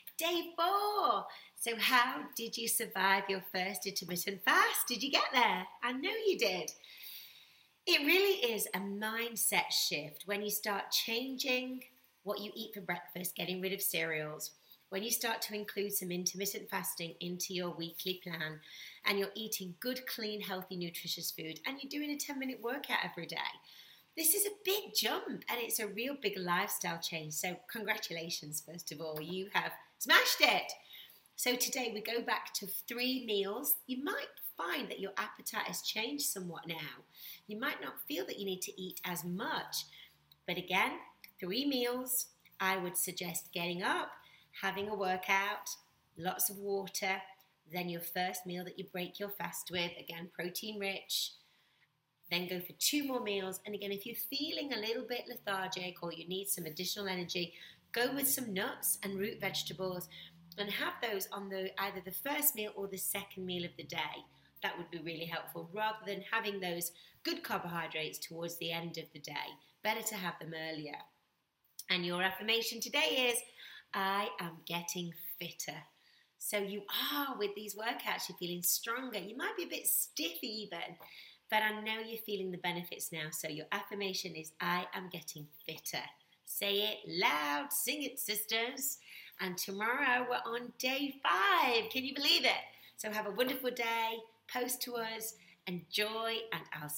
Day 4. So how did you survive your first intermittent fast? Did you get there? I know you did. It really is a mindset shift when you start changing what you eat for breakfast, getting rid of cereals, when you start to include some intermittent fasting into your weekly plan, and you're eating good, clean, healthy, nutritious food, and you're doing a 10-minute workout every day. This is a big jump, and it's a real big lifestyle change. So congratulations, first of all. You have smashed it. So today we go back to 3 meals. You might find that your appetite has changed somewhat now. You might not feel that you need to eat as much. But again, 3 meals. I would suggest getting up, having a workout, lots of water, then your first meal that you break your fast with, again, protein rich. Then go for 2 more meals. And again, if you're feeling a little bit lethargic or you need some additional energy, go with some nuts and root vegetables and have those on either the first meal or the second meal of the day. That would be really helpful rather than having those good carbohydrates towards the end of the day. Better to have them earlier. And your affirmation today is, I am getting fitter. So you are, with these workouts, you're feeling stronger. You might be a bit stiff even, but I know you're feeling the benefits now. So your affirmation is, I am getting fitter. Say it loud, sing it, sisters. And tomorrow we're on day 5. Can you believe it? So have a wonderful day. Post to us. Enjoy, and I'll